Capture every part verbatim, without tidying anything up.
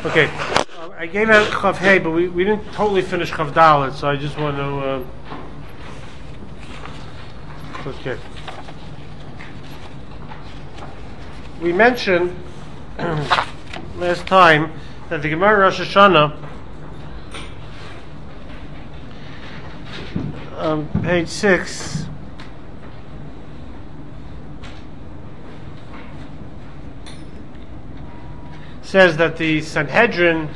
Okay, uh, I gave out Chav Hey, but we, we didn't totally finish Chav Dalet, so I just want to. Uh, okay. We mentioned last time that the Gemara Rosh Hashanah, um, page six, says that the Sanhedrin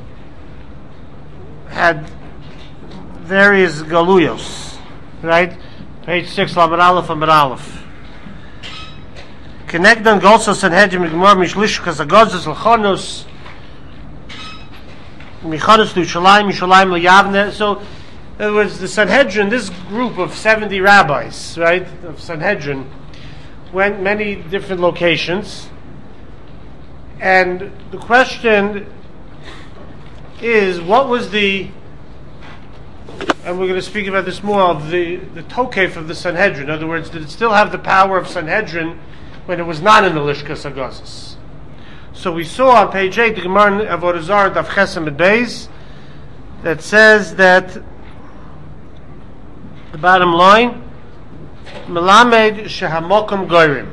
had various galuyos, right? Page six, Lamed Aleph, Lamed Aleph. Connectan Golso Sanhedrin Migmar Mishlish Kazagozes Lachonos Michonos Lushalayim Mishalayim Layavne. So it was the Sanhedrin, this group of seventy rabbis, right, of Sanhedrin, went many different locations. And the question is, what was the, and we're going to speak about this more, of the, the tokef of the Sanhedrin. In other words, did it still have the power of Sanhedrin when it was not in the Lishkas Agazis? So we saw on page eight, the Gemara Avodah Zarah, Daf Chesem and Beis, that says that the bottom line, Melamed Shehamokum Goyrim.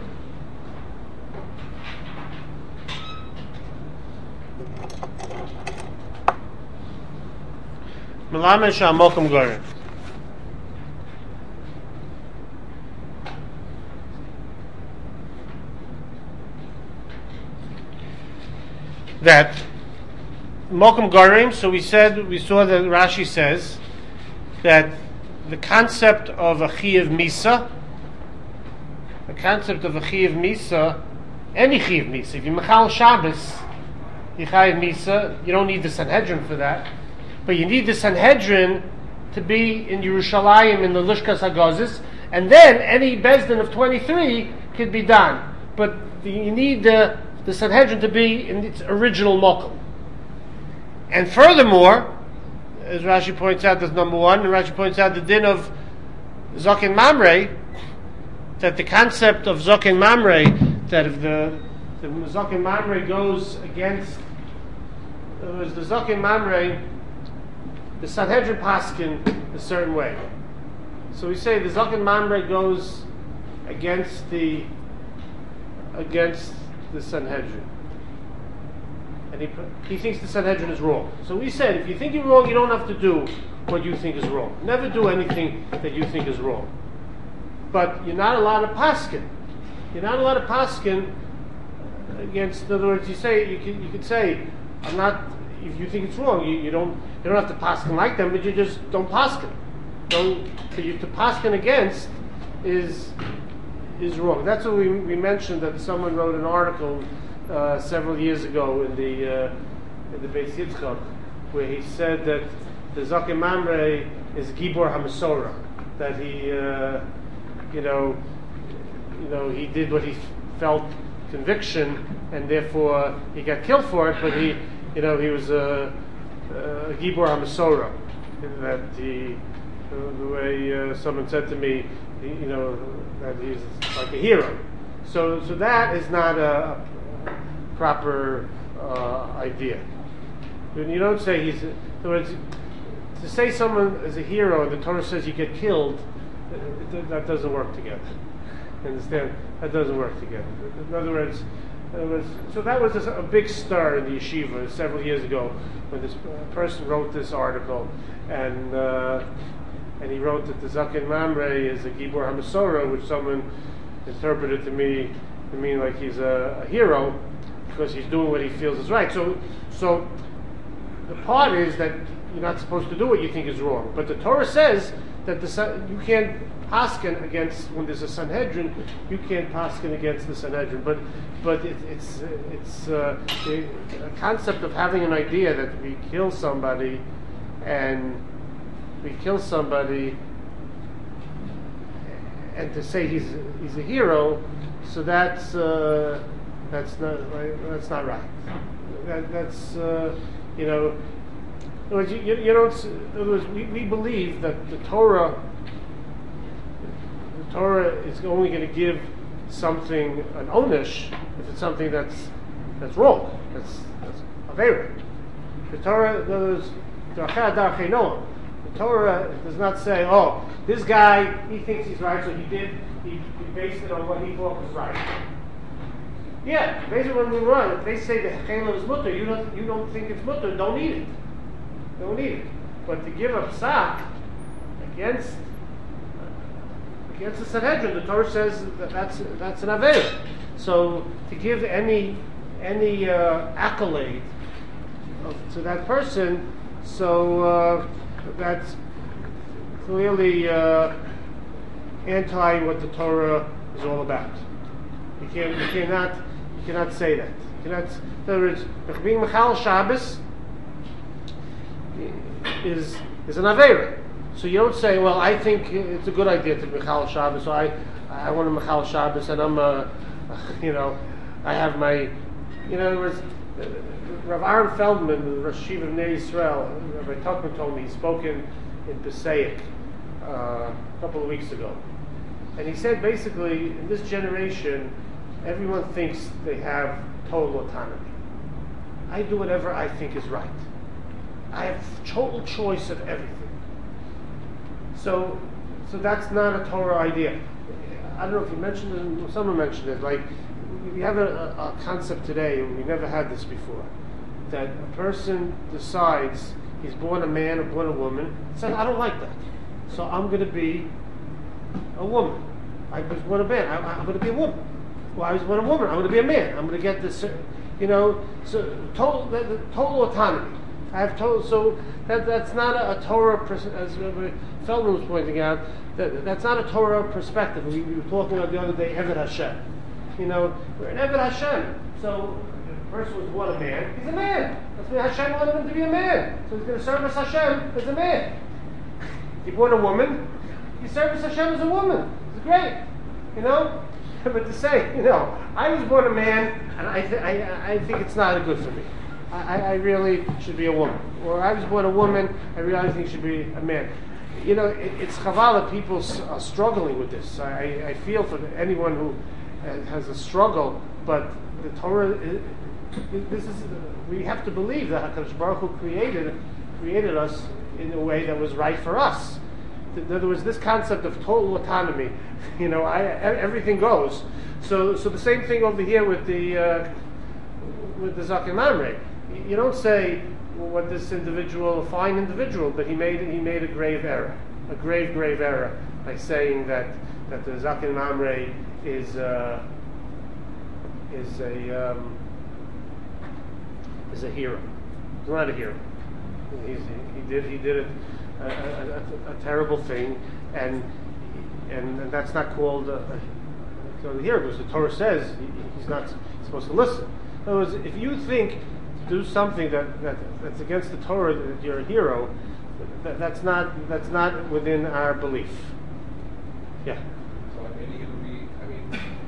Melamed Shehamokum Goyrim. That Mokum Gorim, so we said, we saw that Rashi says that the concept of a Chiyav Misa, the concept of a Chiyav Misa, any Chiyav Misa, if you Mechal Shabbos, you Chiyav Misa, you don't need the Sanhedrin for that, but you need the Sanhedrin to be in Yerushalayim in the Lishkas Hagazis, and then any Bezdin of twenty-three could be done. But you need the the Sanhedrin to be in its original mokum. And furthermore, as Rashi points out, that's number one, and Rashi points out the din of Zokin Mamre, that the concept of Zokin Mamre, that if the, the Zokin Mamre goes against, in other words, the Zokin Mamre, the Sanhedrin paskin a certain way. So we say the Zokin Mamre goes against the, against the Sanhedrin, and he he thinks the Sanhedrin is wrong. So we said, if you think you're wrong, you don't have to do what you think is wrong. Never do anything that you think is wrong. But you're not allowed to paskin. You're not allowed to paskin against. In other words, you say you can, you could say, I'm not. If you think it's wrong, you, you don't you don't have to paskin like them, but you just don't paskin. Don't. For you to paskin against is. is wrong. That's what we, we mentioned, that someone wrote an article uh, several years ago in the uh, in the Beis Yitzchak, where he said that the Zokin Mamre is Gibor HaMasora, that he uh, you know you know he did what he felt conviction, and therefore he got killed for it. But he you know he was a, a Gibor HaMasora, that he uh, the way uh, someone said to me, you know, that he's like a hero. So, so that is not a, a proper uh, idea. When you don't say he's, in other words, to say someone is a hero and the Torah says you get killed, it, it, that doesn't work together. Understand? That doesn't work together. In other words, in other words so that was a, a big stir in the yeshiva several years ago when this person wrote this article, and. Uh, And he wrote that the Zaken Mamre is a Gibor HaMasora, which someone interpreted to me to mean like he's a, a hero because he's doing what he feels is right. So, so the part is that you're not supposed to do what you think is wrong. But the Torah says that the you can't paskin against, when there's a Sanhedrin, you can't paskin against the Sanhedrin. But but it, it's it's uh, the, the concept of having an idea that we kill somebody and we kill somebody, and to say he's he's a hero, so that's uh, that's not right, that's not right. That, that's uh, you know, in other words, you, you, you don't. In other words, we, we believe that the Torah, the Torah is only going to give something an onish if it's something that's that's wrong. That's that's avera. The Torah, those, the Torah does not say, oh, this guy, he thinks he's right, so he did, he, he based it on what he thought was right. Yeah, basically when we run, if they say the Chayla is mutter, you don't, you don't think it's mutter, don't eat it. Don't eat it. But to give a psak against against the Sanhedrin, the Torah says that that's that's an aveira. So to give any any uh, accolade of, to that person, so uh, that's clearly uh, anti what the Torah is all about. You can't, you cannot, you cannot say that. You cannot. In other words, being Mechal Shabbos is is an aveira. So you don't say, well, I think it's a good idea to Mechal Shabbos, so I I want to Mechal Shabbos, and I'm uh, you know, I have my, you know, in other words, Rav Aaron Feldman, the Rosh Yeshiva of Nei Yisrael, Rabbi Tuckman told me, he spoke in, in Passaic uh, a couple of weeks ago. And he said basically, in this generation, everyone thinks they have total autonomy. I do whatever I think is right. I have total choice of everything. So, so that's not a Torah idea. I don't know if you mentioned it, someone mentioned it, like, we have a, a, a concept today, we never had this before, that a person decides he's born a man or born a woman, says, I don't like that, so I'm going to be a woman. I was born a man, I, I'm going to be a woman. Well, I was born a woman, I'm going to be a man. I'm going to get this, you know, so total, the, the total autonomy. I have total, so that that's not a, a Torah, as Feldman was pointing out, that, that's not a Torah perspective. We, we were talking about the other day, Eved Hashem. You know, we're an Eved Hashem. So if a person was born a man, he's a man. That's why Hashem wanted him to be a man. So he's going to service Hashem as a man. If you're born a woman, you service Hashem as a woman. It's great. You know? But to say, you know, I was born a man, and I, th- I, I think it's not good for me. I, I really should be a woman. Or I was born a woman, I really think should be a man. You know, it, it's chaval that people s- are struggling with this. I, I feel for anyone who has a struggle, but the Torah, it, it, this is, we have to believe that HaKadosh Baruch Hu created, created us in a way that was right for us. There was this concept of total autonomy. You know, I, everything goes. So, so the same thing over here with the uh, with the Zaken Mamre. You don't say, well, what this individual, a fine individual, but he made he made a grave error, a grave grave error by saying that that the Zaken Mamre is uh, is a um, is a hero. He's not a hero. He's, he did he did it. A, a, a, a terrible thing, and and, and that's not called a, a, a hero, because the Torah says he, he's not supposed to listen. In other words, if you think to do something that, that that's against the Torah, that you're a hero, that, that's not that's not within our belief. Yeah. So I mean, it would be. I mean,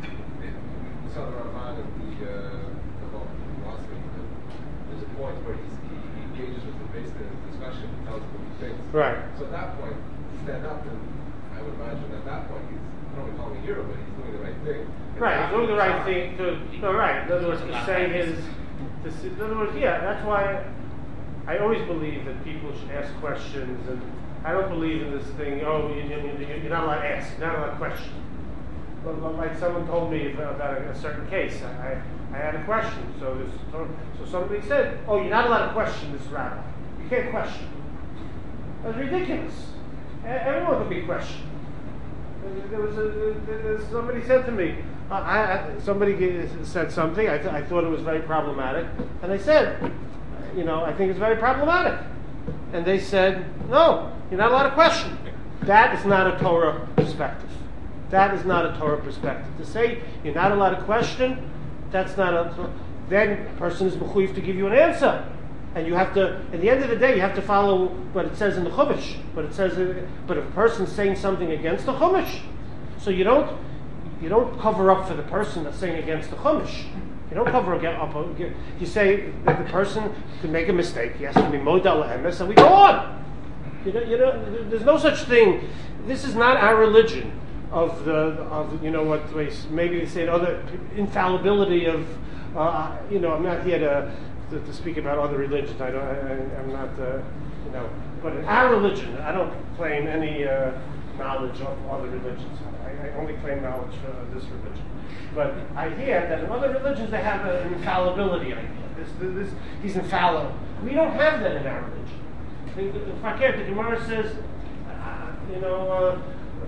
we saw the Ramban of the about philosophy. There's a point where he's, he, he engages with the base of the discussion, and tells what he thinks. Right. So at that point, stand up, and I would imagine at that point he's not only calling a hero, but he's doing the right thing. And right, he's doing the right time, thing to. No, right. In other words, to say his. To, in other words, yeah, that's why I always believe that people should ask questions, and I don't believe in this thing. Oh, you, you, you're not allowed to ask, you're not allowed to question. But, but like someone told me about a, a certain case, I, I had a question. So this, so somebody said, "Oh, you're not allowed to question this rabbi. You can't question." That's ridiculous. Everyone can be questioned. There was a, there, somebody said to me, uh, I, I, somebody said something, I, th- I thought it was very problematic, and I said, you know, I think it's very problematic. And they said, no, you're not allowed to question. That is not a Torah perspective. That is not a Torah perspective. To say you're not allowed to question, that's not a, then a person is mechuyev to give you an answer. And you have to, at the end of the day, you have to follow what it says in the Chumash. But it says, but if a person's saying something against the Chumash, so you don't, you don't cover up for the person that's saying against the Chumash. You don't cover up. You say that the person could make a mistake. He has to be modal emes, and we go on. You know, you know, there's no such thing. This is not our religion of the of you know what maybe they say other infallibility of uh, you know I'm not here to. to, to speak about other religions. I don't. I, I'm not. Uh, you know. But in our religion, I don't claim any uh, knowledge of other religions. I, I only claim knowledge of this religion. But I hear that in other religions they have an infallibility idea. This, this, he's infallible. We don't have that in our religion. The Fakir, the Gemara says, uh, you know,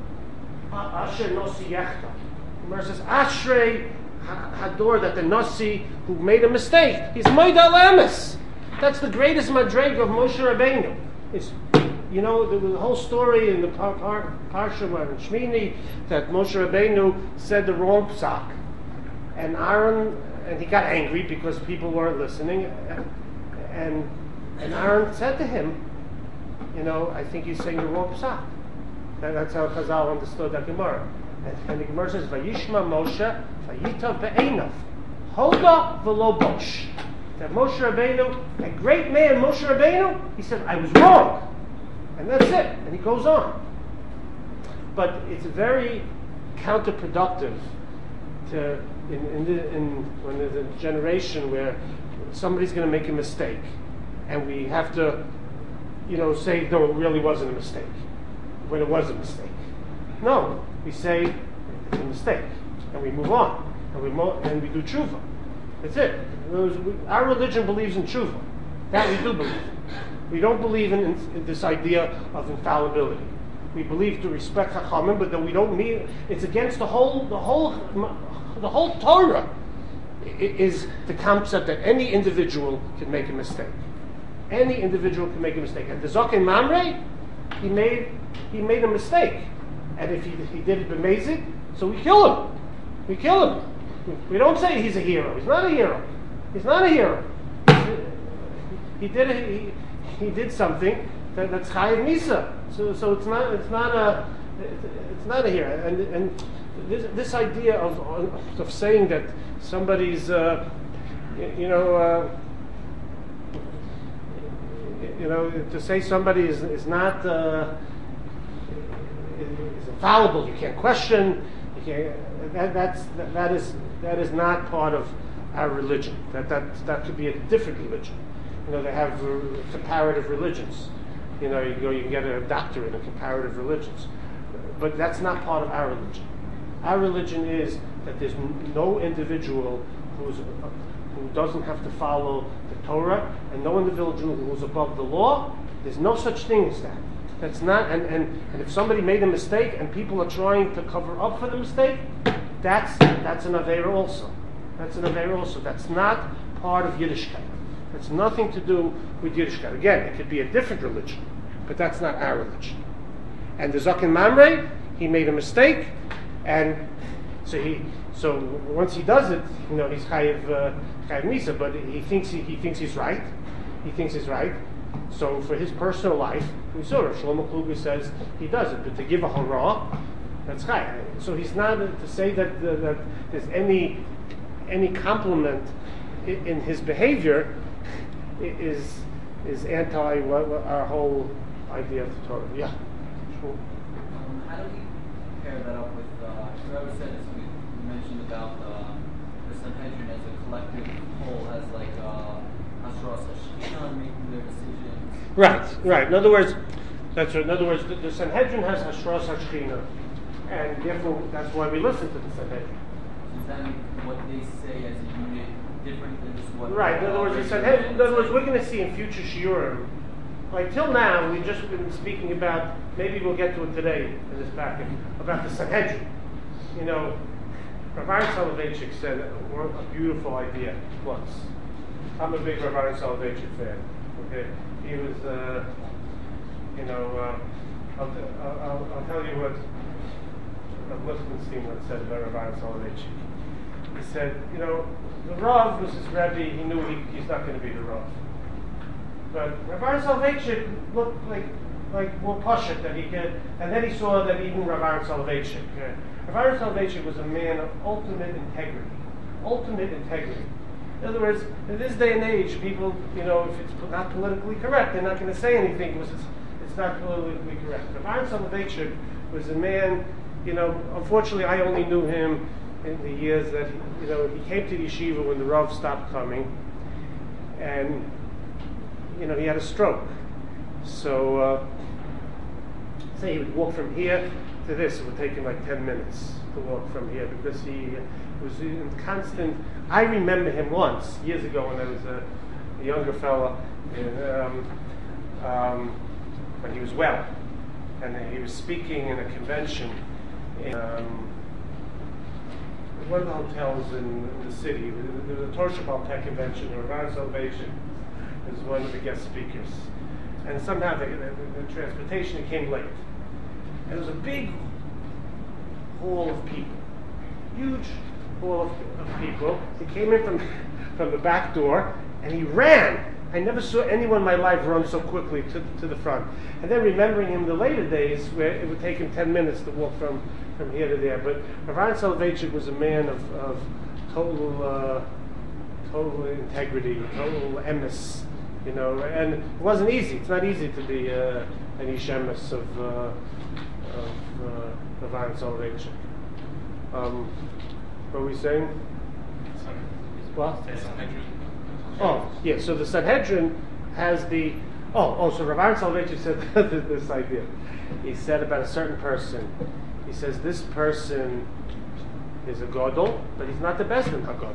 Asher Nosi Yechta. The Gemara says, Ashrei Hador, that the Nosi who made a mistake, he's Moidal Emes. That's the greatest madreg of Moshe Rabbeinu. It's, you know, the, the whole story in the par, par, Parsha in Shmini that Moshe Rabbeinu said the wrong psak, and Aaron, and he got angry because people weren't listening, and and Aaron said to him, you know, I think you're saying the wrong psak. That, that's how Chazal understood that Gemara. And, and the Gemara says, Vayishma Moshe, Vayitav be'enav, Hoda v'lo bosh. That Moshe Rabbeinu, a great man, Moshe Rabbeinu, he said, I was wrong. And that's it. And he goes on. But it's very counterproductive to in, in, the, in when there's a generation where somebody's going to make a mistake, and we have to, you know, say no, it really wasn't a mistake, when it was a mistake. No, we say it's a mistake, and we move on, and we mo- and we do tshuva. That's it. Our religion believes in tshuva. That we do believe in. We don't believe in, in this idea of infallibility. We believe to respect Chachamim, but that we don't mean it's against the whole, the whole, the whole Torah is the concept that any individual can make a mistake. Any individual can make a mistake. And the Zokin Mamre, he made he made a mistake, and if he he did it b'mezid, so we kill him. We kill him. We don't say he's a hero. He's not a hero. He's not a hero. He did it. He, he did something that, that's chayiv misa. So so it's not it's not a it's not a hero. And and this this idea of of saying that somebody's uh, you know uh, you know to say somebody is is not uh, is infallible. You can't question. You can't, that that's that, that is that is not part of our religion. That that that could be a different religion. You know, they have uh, comparative religions. You know, you go, you can get a doctorate in comparative religions, but that's not part of our religion. Our religion is that there's no individual who's uh, who doesn't have to follow the Torah, and no individual who's above the law. There's no such thing as that. That's not. And, and, and if somebody made a mistake and people are trying to cover up for the mistake, that's that's an aveira also. That's an aveira also. That's not part of Yiddishkeit. It's nothing to do with Yiddishkeit. Again, it could be a different religion, but that's not our religion. And the Zaken Mamre, he made a mistake, and so he, so once he does it, you know, he's chayiv uh, chayiv misa, but he thinks he, he thinks he's right. He thinks he's right. So for his personal life, we saw it. Shlomo Kluger says he does it, but to give a hurrah, that's chayiv. So he's not to say that uh, that there's any any compliment in, in his behavior. Is is anti what, what our whole idea of the Torah? Yeah, sure. Um, how do we pair that up with? Uh, whoever said this, we, we mentioned about uh, the Sanhedrin as a collective whole, as like Hashras Hashchina making their decisions. Right, right. In other words, that's right. In other words, the, the Sanhedrin has Hashras Hashchina, and therefore that's why we listen to the Sanhedrin. Is that what they say as a unit? Different than just what right. In other words, he said, hey, in other words, we're going to see in future shiurim. Like till now, we've just been speaking about. Maybe we'll get to it today in this packet about the Sanhedrin. You know, Rav Aaron Soloveitchik said a beautiful idea once. I'm a big Rav Aaron Soloveitchik fan. Okay, he was. Uh, you know, uh, I'll, I'll, I'll tell you what Rav Lichtenstein once said about Rav Aaron Soloveitchik. He said, you know, the Rav was his Rebbe, he knew he, he's not going to be the Rav. But Rav Aaron Soloveitchik looked like like more Pashut that he could, and then he saw that even Rav Aaron Soloveitchik, uh, Rav Aaron Soloveitchik was a man of ultimate integrity. Ultimate integrity. In other words, in this day and age, people, you know, if it's not politically correct, they're not going to say anything because it's, it's not politically correct. Rav Aaron Soloveitchik was a man, you know, unfortunately I only knew him in the years that, he, you know, he came to yeshiva when the Rav stopped coming, and you know he had a stroke. So uh, say he would walk from here to this. It would take him like ten minutes to walk from here because he was in constant. I remember him once years ago when I was a, a younger fellow, um, um, when he was well, and he was speaking in a convention in um, one of the hotels in, in the city. There was a Torah Shabbat Tech convention, or Rav Salvation was one of the guest speakers, and somehow the, the, the transportation came late. And it was a big hall of people, huge hall of, of people. He came in from from the back door, and he ran. I never saw anyone in my life run so quickly to, to the front. And then remembering him the later days, where it would take him ten minutes to walk from, from here to there. But Rav Soloveitchik was a man of, of total uh, total integrity, total emes, you know. And it wasn't easy. It's not easy to be uh, an ish emes of uh, of uh, Rav Soloveitchik. Um, what were we saying? What? Oh, yeah, so the Sanhedrin has the, oh, oh, so Rav Aaron Soloveitchik said this idea. He said about a certain person, he says, this person is a Gadol, but he's not the best in HaGadol.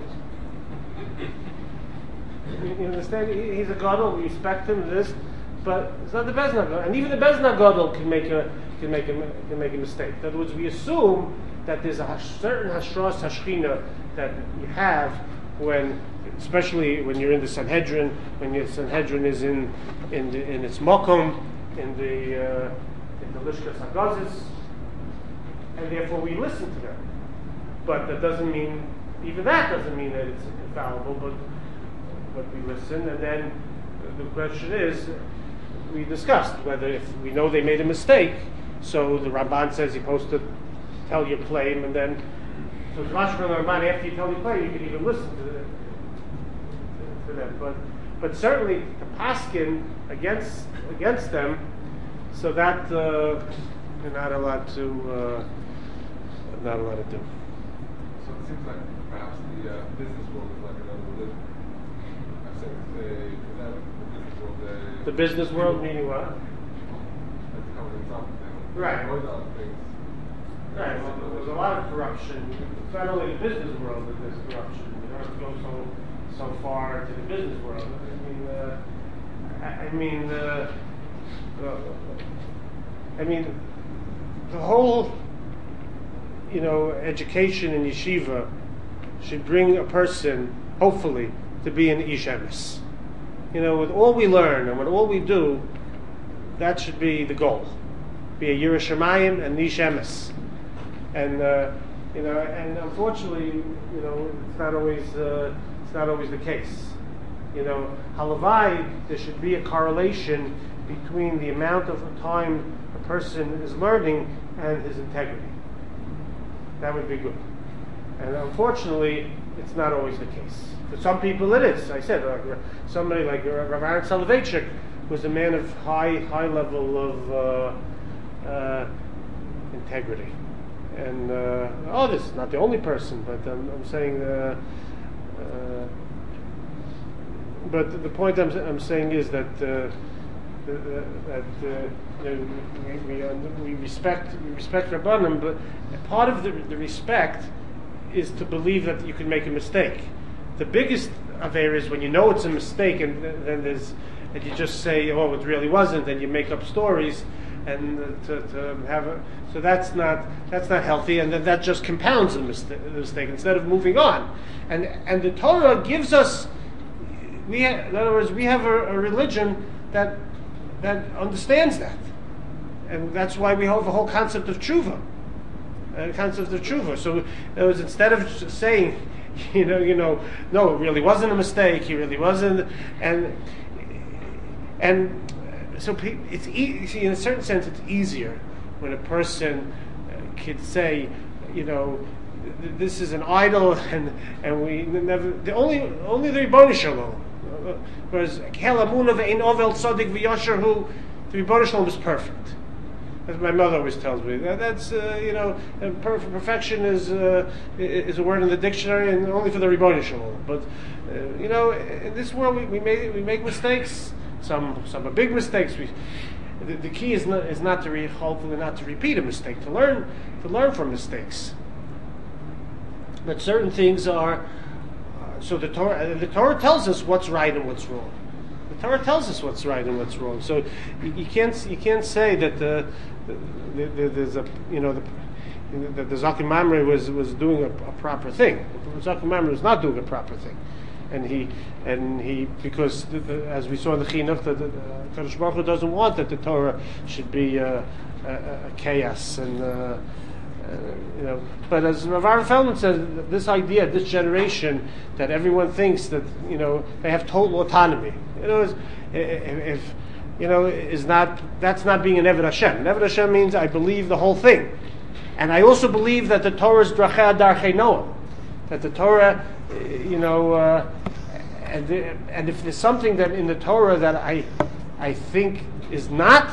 You, you understand? He, he's a Gadol, we respect him, this, but he's not the best in HaGadol. And even the best in HaGadol can make a, can make a, can make a mistake. In other words, we assume that there's a certain Hashras Hashchina that you have when, especially when you're in the Sanhedrin, when your Sanhedrin is in in, the, in its mokom, in the uh, in the Lishkas Hagazis, and therefore we listen to them. But that doesn't mean, even that doesn't mean that it's infallible. But but we listen, and then the question is, we discussed whether if we know they made a mistake. So the Ramban says you're supposed to tell your claim, and then so the Rosh Hashanah Ramban, after you tell your claim, you can even listen to the, to them, but but certainly to paskin against against them, so that uh, you're not allowed to uh, not allowed to do. So it seems like perhaps the uh, business world is like another religion. I said the, the business world. The, the business world meaning what? That's covered in something. Right. Avoid other things. Right. Well, there's a lot of corruption. It's not only the business world that there's corruption. You don't have to go so. so far to the business world. I mean, uh, I, I mean, uh, uh, I mean, the whole, you know, education in yeshiva should bring a person, hopefully, to be an ish emes. You know, with all we learn and with all we do, that should be the goal. Be a Yireh Shamayim and ish emes. And uh, you know, and unfortunately, you know, it's not always. Uh, It's not always the case. You know, halavai, there should be a correlation between the amount of time a person is learning and his integrity. That would be good. And unfortunately, it's not always the case. For some people it is. I said, like, somebody like Rav Aaron Soloveitchik was a man of high high level of uh, uh, integrity. And, uh, oh, this is not the only person, but I'm, I'm saying... Uh, Uh, but the point I'm, I'm saying is that uh, the, the, that uh, you know, we, we, uh, we respect we respect Rabbanim, but part of the, the respect is to believe that you can make a mistake. The biggest affair is when you know it's a mistake, and then there's and you just say, "Oh, it really wasn't," and you make up stories, and uh, to, to have a, so that's not that's not healthy, and then that just compounds the mistake, the mistake instead of moving on. And and the Torah gives us, we ha- in other words, we have a, a religion that that understands that, and that's why we have the whole concept of tshuva, uh, concept of tshuva. So in other words, instead of saying, you know, you know, no, it really wasn't a mistake. He really wasn't, and and so it's e- see, in a certain sense, it's easier when a person could say, you know, this is an idol, and and we never the only only the Ribono Shel Olam. Whereas Kel Amunah ve'ein Ovel Tzadik v'Yasher, who the Ribono Shel Olam is perfect. As my mother always tells me, that, that's uh, you know, per- perfection is uh, is a word in the dictionary and only for the Ribono Shel Olam. But uh, you know, in this world we, we make we make mistakes. Some some are big mistakes. We, the, the key is not is not to re, hopefully not to repeat a mistake. To learn to learn from mistakes. But certain things are. Uh, so the Torah the Torah tells us what's right and what's wrong. The Torah tells us what's right and what's wrong. So you, you can't you can't say that the, the, the, there's a you know the that the Zaken Mamre was was doing a, a proper thing. The Zaken Mamre was not doing a proper thing, and he and he because the, the, as we saw in the Chinuch, that the Kadosh Baruch Hu doesn't want that the Torah should be uh, a, a, a chaos and. Uh, Uh, you know, but as Rav Aaron Feldman says, this idea, this generation, that everyone thinks that you know they have total autonomy. You know, is, if, if you know is not that's not being an Eved Hashem. An Eved Hashem means I believe the whole thing, and I also believe that the Torah is Drachei Darchei Noam, that the Torah, you know, uh, and the, and if there's something that in the Torah that I I think is not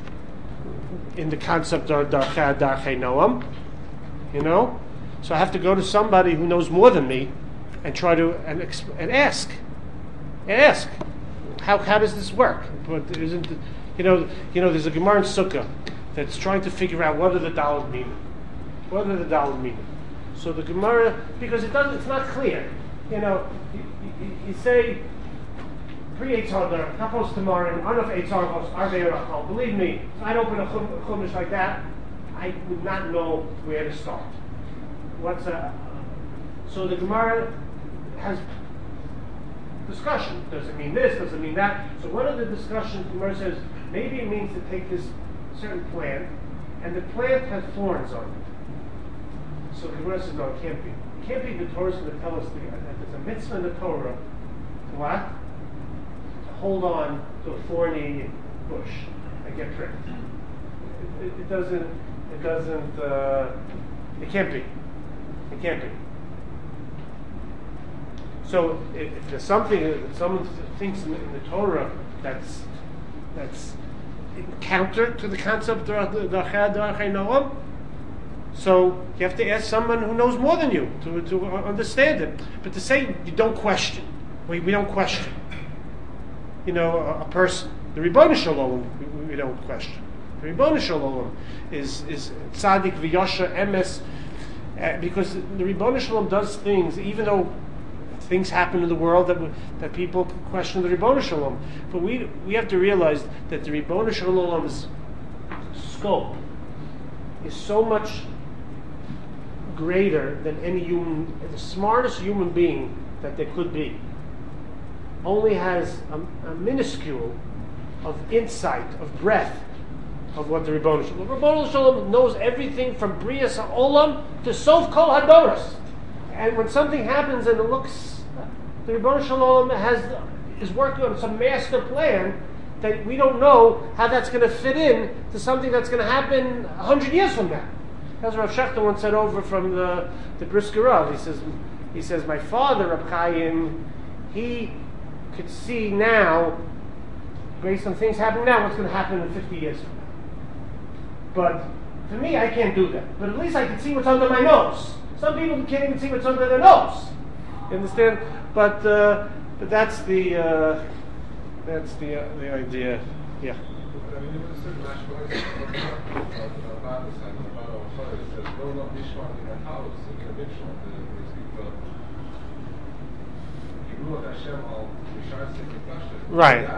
in the concept of Darchei Darchei Noam, you know, so I have to go to somebody who knows more than me and try to and, exp- and ask, and ask, how how does this work? But isn't you know you know there's a Gemara in Sukkah that's trying to figure out what are the Daled meaning, what are the Daled meaning. So the Gemara, because it doesn't, it's not clear, you know, you, you, you say. Pre-Eitzar, Kapos Tamarim, Arnaf Eitzarvos, Arvei Rachel. Believe me, if I'd open a chumash like that, I would not know where to start. What's a, so the Gemara has discussion. Does it mean this? Does it mean that? So one of the discussions, the Gemara says, maybe it means to take this certain plant, and the plant has thorns on it. So the Gemara says, no, it can't be. It can't be the Torah is going to tell us that there's a mitzvah in the Torah. What? Hold on to a thorny bush and get pricked. It, it, it doesn't. It doesn't. Uh, it can't be. It can't be. So if, if there's something that someone thinks in the, in the Torah that's that's counter to the concept of the Darchei Darchei Noam, so you have to ask someone who knows more than you to to understand it. But to say you don't question, we we don't question. You know, a, a person. The Ribono Shel Olam, we, we don't question. The Ribono Shel Olam is is tzaddik v'yosher emes, uh, because the Ribono Shel Olam does things, even though things happen in the world that that people question the Ribono Shel Olam. But we we have to realize that the Ribono Shel Olam's scope is so much greater than any human, the smartest human being that there could be. Only has a, a minuscule of insight, of breadth, of what the Ribono Shel Olam. Ribono Shel Olam knows everything from Brias HaOlam to Sof Kol Hadoros. And when something happens and it looks, the Ribono Shel Olam has is working on some master plan that we don't know how that's going to fit in to something that's going to happen a hundred years from now. As Rav Shechter once said over from the the Brisker Rav, he says, he says, my father, Reb Chaim, he could see now, based on things happening now, what's going to happen in fifty years from now. But for me, I can't do that. But at least I can see what's under my nose. Some people can't even see what's under their nose. You understand? But uh, but that's the uh, that's the uh, the idea. Yeah. I mean, there was a certain rationality of Bible side, the Bible Torah says, "No, no, Mishmar in a house in the Mishmar." They speak about Yiruach Hashem al Mishar Seikim Kasher. Right.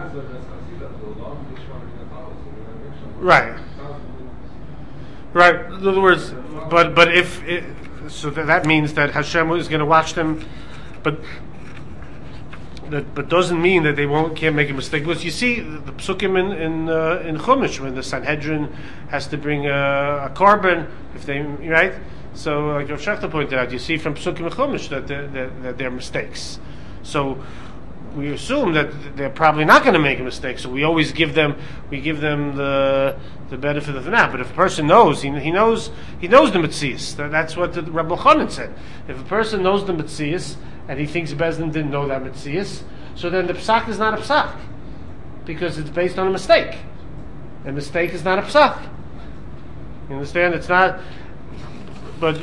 Right. Right. In other words, but but if it, so that, that means that Hashem is going to watch them, but that but doesn't mean that they won't can't make a mistake. Because you see the psukim in in, uh, in Chumash when the Sanhedrin has to bring a, a carbon if they right. So like Rav Shechter pointed out, you see from psukim in Chumash that they're, that, that they're mistakes. So we assume that they're probably not going to make a mistake. So we always give them we give them the the benefit of the doubt. But if a person knows, he, he knows he knows the Metzias. That's what the Rabbi Chanan said. If a person knows the Metzias and he thinks Bezdin didn't know that Metzias, so then the psak is not a psak because it's based on a mistake. A mistake is not a psak. You understand? It's not, but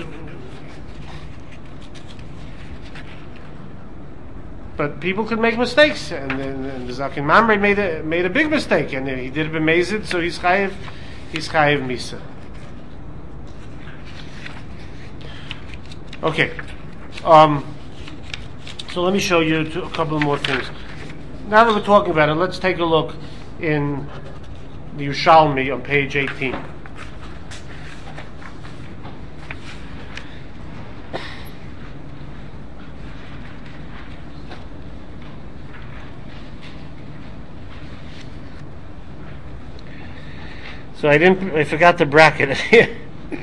but people could make mistakes, and, and, and the Zaken Mamre made a made a big mistake, and he did it b'mezid, so he's chayiv, he's chayiv misa. Okay, um, so let me show you two, a couple more things. Now that we're talking about it, let's take a look in the Yerushalmi on page eighteen. So I didn't. I forgot to bracket it here.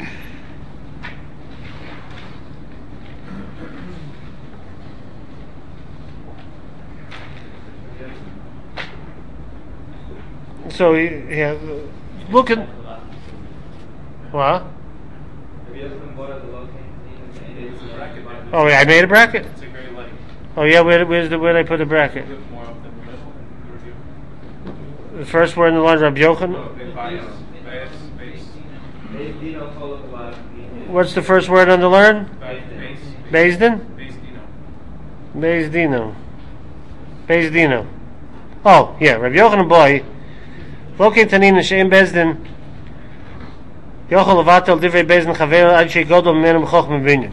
So yeah, look at what? Oh yeah, I made a bracket. Oh yeah, where where's the where did I put the bracket? The first word in the line is Rabbi Yochanan. What's the first word on the learn? Bezdin? Bezdino. Bezdino. Oh, yeah, Rabbi Yochanan boy. Located Tanin and Shein Bezdin. Yochel Levatel Divrei Bezdin Chaver Ad Shei Godol Menem Chochmah Binyan.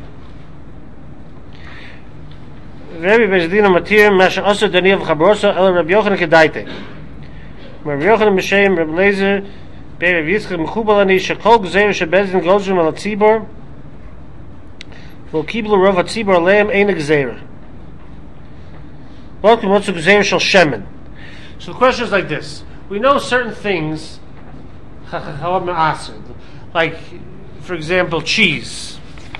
Rabbi Bezdino Matir Masha Osa Daniel V'Chabrosa El Rabbi Yochanan Kedaite. Rabbi Yochanan B'Shem Rabbi Lezer Rabbi Yitzchak Mechubal Ani Shekol Gzeir Shebezdin Godzrim Al Tzibor V'Lo Kiblu Rov HaTzibor Aleim Ein Gzeir. Welcome. What's the Gzeir Shel Shemen? So the question is like this: we know certain things, like, for example, cheese.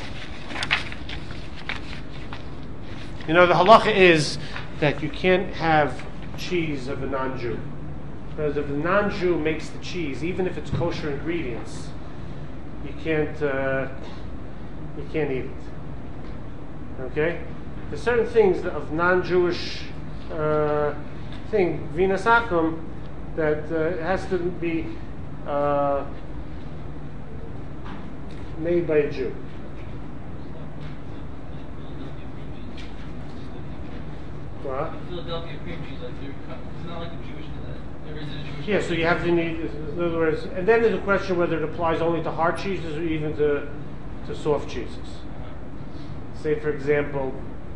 You know, the halacha is that you can't have cheese of a non-Jew. Because if the non-Jew makes the cheese, even if it's kosher ingredients, you can't uh, you can't eat it. Okay? There's certain things of non-Jewish uh, thing, vinas akum, that uh, has to be uh, made by a Jew. What? Philadelphia cream cheese, like it's not like a Jewish that there is a Jewish. Yeah, so you have to need, in other words, and then there's a question whether it applies only to hard cheeses or even to to soft cheeses. Say, for example,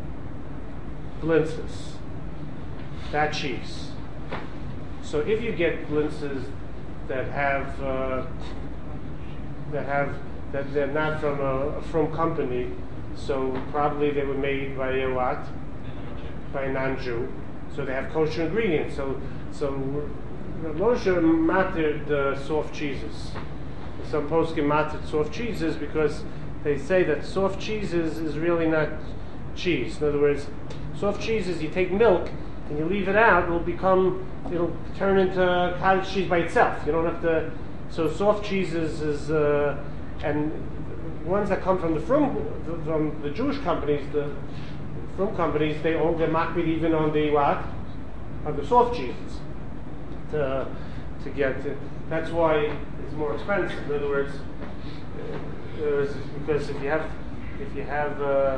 blintzes, that cheese. So if you get blintzes that have uh, that have that they're not from a, from company, so probably they were made by a what? By a non-Jew. So they have kosher ingredients. So so Moshe mattered uh, soft cheeses. Some poskim mattered soft cheeses because they say that soft cheeses is really not cheese. In other words, soft cheeses, you take milk and you leave it out, it'll become, it'll turn into cottage cheese by itself. You don't have to. So soft cheeses is, uh, and ones that come from the from from the Jewish companies, the from companies, they all get makbid even on the what, on the soft cheeses, to to get. To, that's why it's more expensive. In other words, uh, because if you have if you have uh,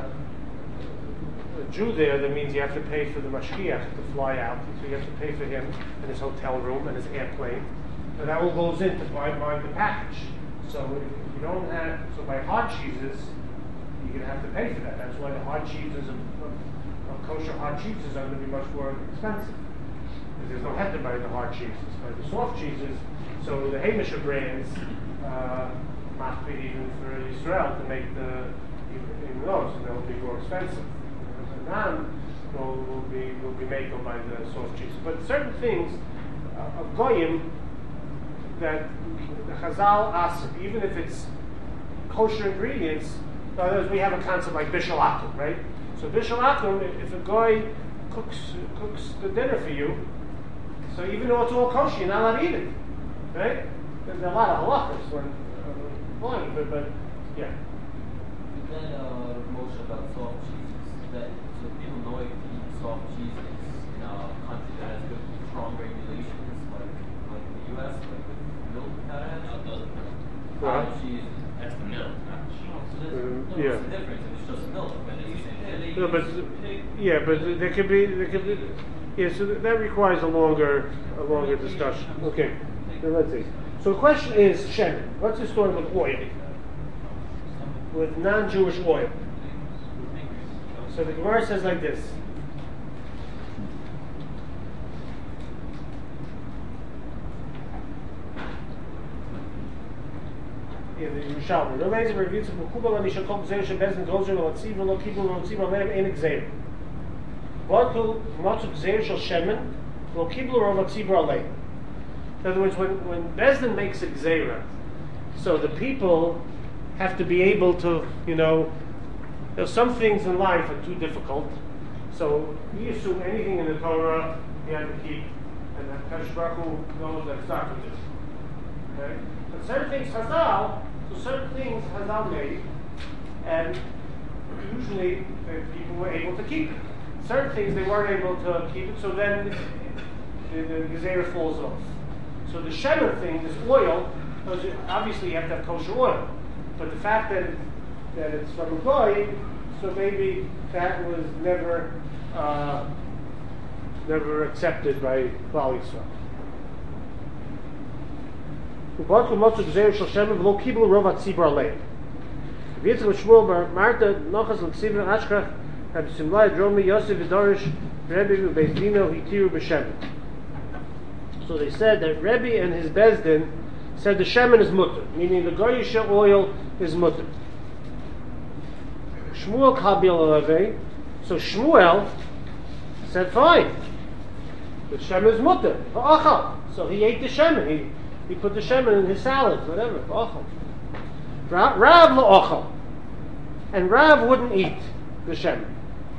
a Jew there, that means you have to pay for the mashkiach to fly out. So you have to pay for him and his hotel room and his airplane, and that all goes into buying the package. So if you don't have, so by hard cheeses, you're going to have to pay for that. That's why the hard cheeses of, of, of kosher hard cheeses are going to be much more expensive. Because there's no head to buy the hard cheeses. By the soft cheeses, so the Hamisha brands uh, must be even for Israel to make the even those, and they'll be more expensive. The non will, will be will be made by the soft cheeses. But certain things uh, of goyim that the Chazal asks, even if it's kosher ingredients. In other words, we have a concept like bishul akum, right? So bishul akum, if a guy cooks cooks the dinner for you, so even though it's all kosher, you're not allowed to eat it, right? There's a lot of halachas when uh, but, but yeah. And then uh, most about soft cheeses, that so people know if you eat soft cheeses in a country that has good, strong regulations, like like the U S, like with milk that has. how Right. she's. That's the milk, not the So cheese. there's- Um, no, yeah. what's the difference? If it's just milk, then it's the same thing. No, but yeah, but there could be there could be yeah. So that requires a longer a longer discussion. Okay, so let's see. So the question is shemen. What's the story with oil? With non-Jewish oil. So the Gemara says like this. Yeah, the Yerushalmi. No reason reviews of Mukubal and Mishakol Gzeir Shebezin Gozer Lo Tzivah Lo Kibul Lo Tzivah Lehem Ein Gzeir. Vatu Matzu Gzeir Shel Shemen Lo Kibul Lo Tzivah Lehem. In other words, when when Bezdin makes a Gzeira, so the people have to be able to, you know, there's some things in life are too difficult. So we assume anything in the Torah you have to keep, and that Kadosh Baruch Hu knows that it's not to do. Okay? But certain things Chazal, so certain things Chazal made, and usually the people were able to keep it. Certain things they weren't able to keep it, so then the, the, the Gezeirah falls off. So the shemer thing, this oil, obviously you have to have kosher oil. But the fact that that it's from a goy, so maybe that was never uh, never accepted by Klal Yisrael. ובעוד כלומות של גזיר של שמן ולא קיבלו רוב הציבור עליהם. ויצחק ושמואל מרתה נוחס לציבור אשכח הבסמלה דרומי יוסף ודורש Rebbe ובית דינו התירו בשמן. So they said that Rebbe and his Bezdin said the shemen is mutter, meaning the goyish oil is mutter. Shmuel kabil alevei, so Shmuel said fine, the shemen is mutter, v'achal. So he ate the shemen, he, he put the shemen in his salad, whatever, v'achal. Rav la'achal, and Rav wouldn't eat the shemen.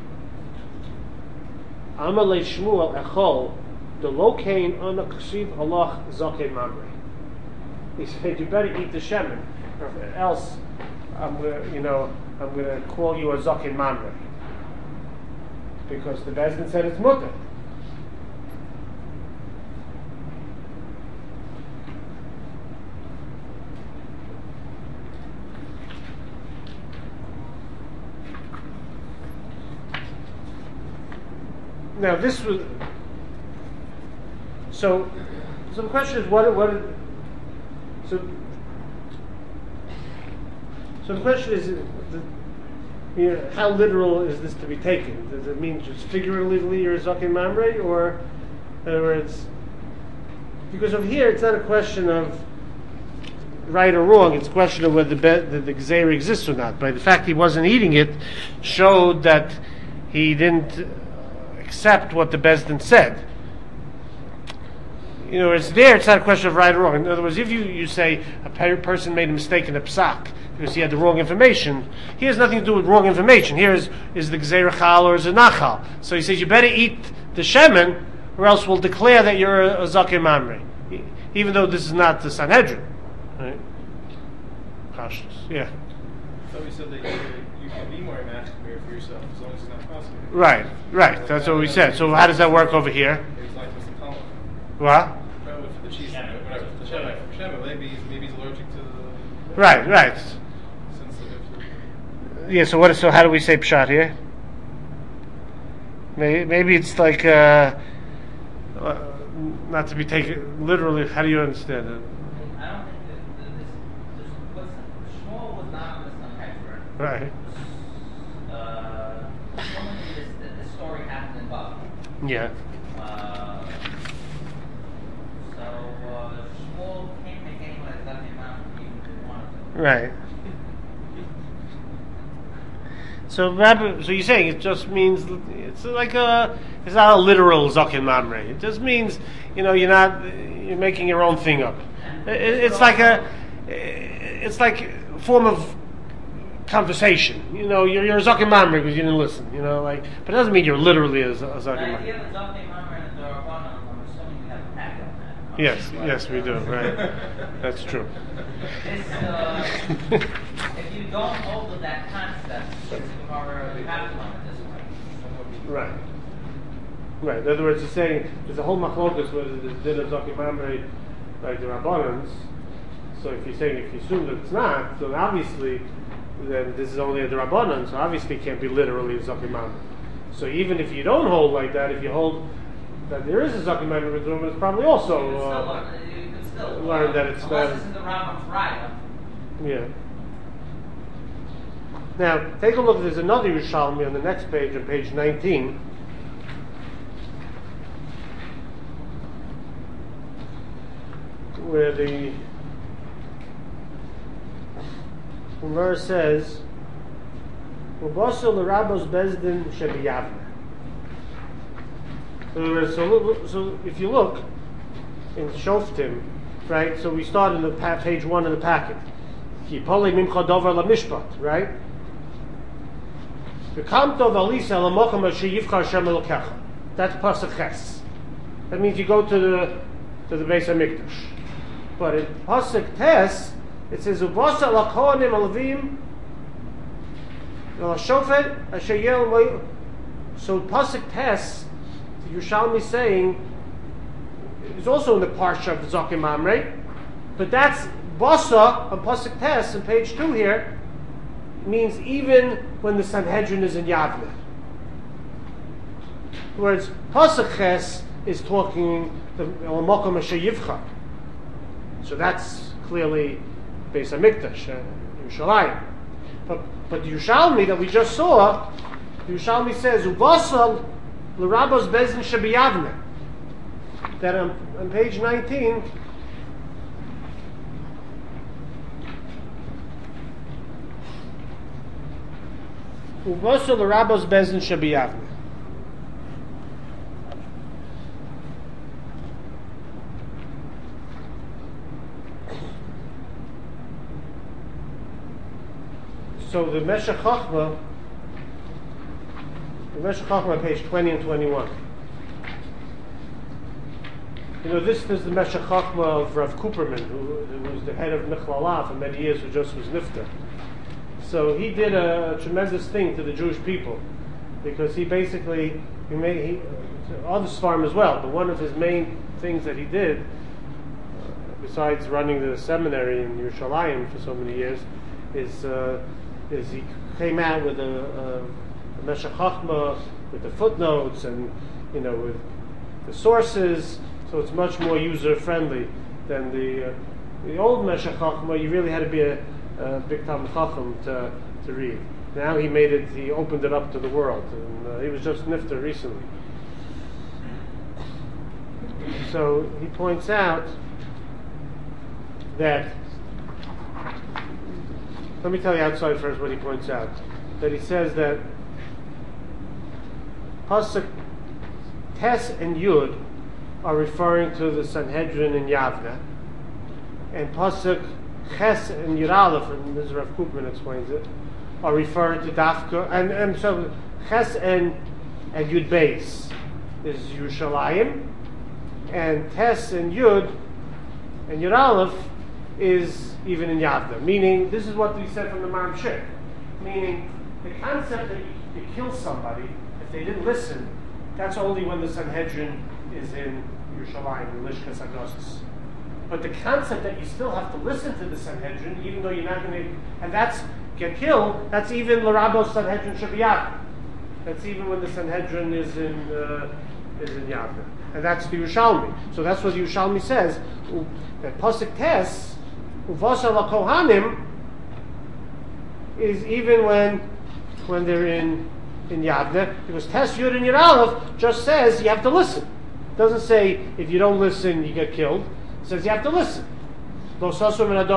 Amalei Shmuel echol, the locain on the ksiv halach zaken mamre. He said, "You better eat the shemen, or else I'm gonna, you know, I'm gonna call you a zaken mamre." Because the Bezdin said it's mutter. Now this was so. So the question is, what? What? So. So the question is, the, you know, how literal is this to be taken? Does it mean just figuratively you're a zaken mamre, or, in other words, because over here it's not a question of right or wrong. It's a question of whether the the, the gzeira exists or not. By the fact he wasn't eating it, showed that he didn't accept what the Bezdin said. You know, it's there, it's not a question of right or wrong. In other words, if you, you say a person made a mistake in a psak because he had the wrong information, he has nothing to do with wrong information. Here is, is the gzeira chal or is it nachal. So he says, you better eat the shemen, or else we'll declare that you're a, a zaken mamre. Even though this is not the Sanhedrin. Right? Cautious. Yeah. So we said that you, you can be more machmir for yourself as long as it's not possible. Right, right. That's what we said. So how does that work over here? It's like with the column. What? Probably for the cheese, whatever. The shemen, for shemen, maybe maybe he's allergic to the. Right, right. Sensitive. Yeah. So what? So how do we say pshat here? Maybe, maybe it's like uh, uh, not to be taken literally. How do you understand it? I don't think that that this, this was, Shmuel was not the Sanhedrin. Right. Uh, normally this, this story happened in Bab. Yeah. Uh, so uh, Shmuel can't make anyone a zaken mamre even if he wanted to. Right. So, Rabbi, so you're saying it just means it's like a, it's not a literal zaken mamre. It just means, you know, you're not, you're making your own thing up. It, it's like a, it's like a form of conversation. You know, you're, you're a zaken mamre because you didn't listen. You know, like, but it doesn't mean you're literally a, a zaken Now, if you mamre. have a zaken mamre and a Darabanan, I'm assuming you have a pack on that. Yes, yes, we do. Right, that's true. This, uh, if you don't hold with that concept, it's Gemara Kaplan at this point. Right. Right. In other words, he's saying there's a whole machlokas whether the din of zaken mamre like the Rabbanans. So if you're saying if you assume that it's not, then obviously then this is only a Drabanan, so obviously it can't be literally a Zakim Mamre. So even if you don't hold like that, if you hold that there is a Zakim Mamre with Reuben, it's probably also You can still uh, learn, you can still learn that it's unless not- it's in the Rambam's Raya. yeah. Now, take a look, there's another Yerushalmi on the next page, on page nineteen. Where the Umar says, "Ubasel l'rabos bezdin shebiyavne." So, so, so if you look in Shoftim, right? So we start in the pa- page one of the packet. Ki poli mimcha dover lamishpat, right? V'kamto v'alisa l'mocham asher yivchar Hashem Elokecha. That's pasuk ches. That means you go to the to the Beis Hamikdash. But in pasuk tes, it says ubasa lakohanim alvim l'shofet asher yel mo. So pasuk tes, the Yerushalmi saying, is also in the parsha of the Zakim Mamre, but that's basa on pasuk tes on page two here means even when the Sanhedrin is in Yavne. Whereas pasuk ches is talking the Makom Asher Yivchar. So that's clearly Beis Hamikdash, uh, Yerushalayim. But but the Yerushalmi that we just saw, the Yerushalmi says Ubasal l'rabos bezin shebiyavne. That on, on page nineteen, Ubasal l'rabos bezin shebiyavne. So the Meshech Chochmah, the Meshech Chochmah, page twenty and twenty-one. You know, this is the Meshech Chochmah of Rav Kuperman, who, who was the head of Michlala for many years, who just was Nifter. So he did a tremendous thing to the Jewish people, because he basically, he made, he, other Sfarim as well, but one of his main things that he did, uh, besides running the seminary in Yerushalayim for so many years, is uh, is he came out with a, a, a Meshech Chochmah with the footnotes and, you know, with the sources, so it's much more user friendly than the uh, the old Meshech Chochmah. You really had to be a, a big Talmid Chacham to to read. Now he made it, he opened it up to the world, and uh, he was just Nifter recently. So he points out that, let me tell you outside first what he points out. That he says that Pasuk Tes and Yud are referring to the Sanhedrin in Yavne, and Pasuk Ches and Yud Aleph, and this is Rav Koopman explains it, are referring to Dafka, and, and so Ches and, and Yud Beis is Yerushalayim, and Tes and Yud and Yud Aleph is even in Yavne. Meaning, this is what we said from the Maram Shik. Meaning, the concept that you, you kill somebody if they didn't listen, that's only when the Sanhedrin is in Yerushalayim, in Lishkas Agostus. But the concept that you still have to listen to the Sanhedrin, even though you're not going to, and that's get killed, that's even L'Rabos Sanhedrin Shabiyat. That's even when the Sanhedrin is in uh, is in Yavne. And that's the Yerushalmi. So that's what the Yerushalmi says, that Pasuk Tes, Uvasa LaKohanim, is even when when they're in in Yavne, because Tes Yud and Yud Aleph just says you have to listen. It doesn't say if you don't listen you get killed. It says you have to listen. But Yud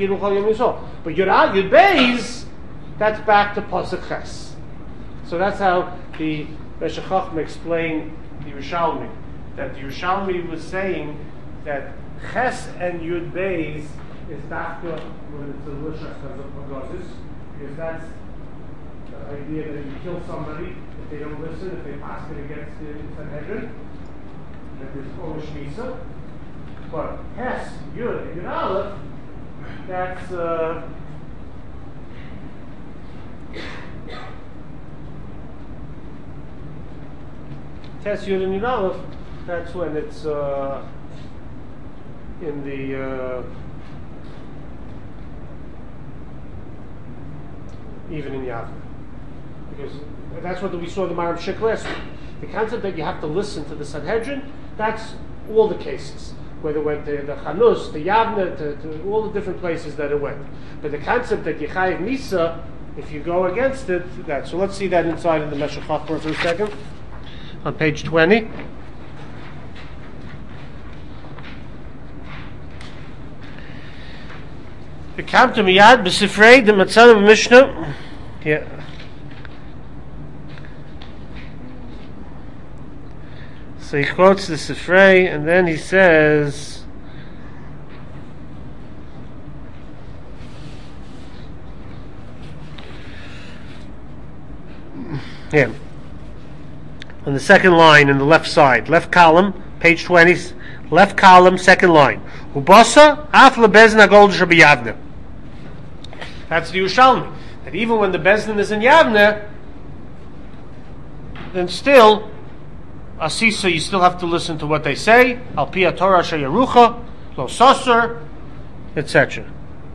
Yud Beis, that's back to Pasuk Ches. So that's how the Meshech Chochmah explained the Yerushalmi. That the Yerushalmi was saying that Ches and Yud Beis is dafka when it's a Lishach Hagosis, because that's the idea that you kill somebody if they don't listen, if they pass it against the Sanhedrin, that there's Olish Misa. But Ches, Yud, and Yud Aleph, that's uh, Tes Yud and Yud Aleph, that's when it's uh, in the uh, even in Yavne. Because that's what we saw the Maram Shik last week. The concept that you have to listen to the Sanhedrin, that's all the cases. Whether it went to the Chanus, the Yavne, to, to all the different places that it went. But the concept that Yechayev Misa, if you go against it, that. So let's see that inside of the Meshech Chochmah for a second. On page twenty. The Kamta Miyad B'Sifrei the Matzana Mishnah. Yeah. So he quotes the Sifrei, and then he says, yeah, on the second line in the left side, left column, page twenty, left column, second line. Ubasa af lebezna gold shabiyavne. That's the Yerushalmi. That even when the Bezdin is in Yavne, then still, Asisa, you still have to listen to what they say. Al Pia Torah Sheyarucha, Lo Sasser, et cetera.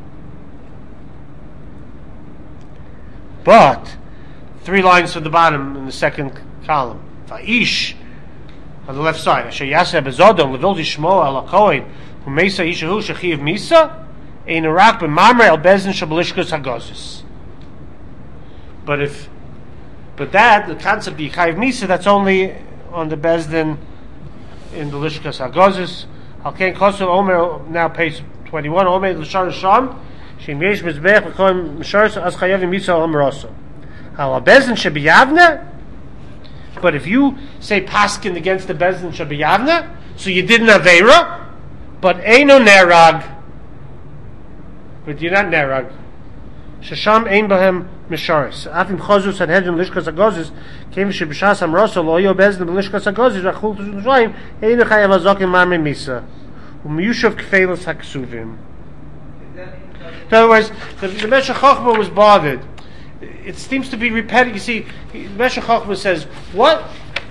But three lines to the bottom in the second column. Va'ish on the left side. Asher Yaseh Bezodon Levil Dishmo Al Akoin Hu Mesa Ishahu Shechiv Misa Ein Irak B'Mamre El Bezin Shabalishkas Hagozis. But if, but that the concept of Yechayev Misa, that's only on the Bezdin in the Lishkas Hagozis. Al Ken Kosu Omer, now page twenty-one, Omer L'Shar Sham, Shem Yesh Mizbech L'Koim Misharis As Chayev Misa Al Amroso. Al Bezdin Shebiyavne, but if you say Paskin against the Bezdin Shebiyavne, so you did an Aveira, but Eino Nerag, but you're not Nerag. Shasham Ein Bahem Misharis. Afim Chazu Sanhedrin Lishkas Hagozis, Kem Shebishas Amroso Lo Yo Bezdin Lishkas Hagozis Rachul Tzuyim Eino Chayev Azokim Marme Misa Umiyushav Kfeilas Haksuvim. In other words, the, the Meshech Chochmah was bothered. It seems to be repetitive. You see, Meshech Chochmah says, what?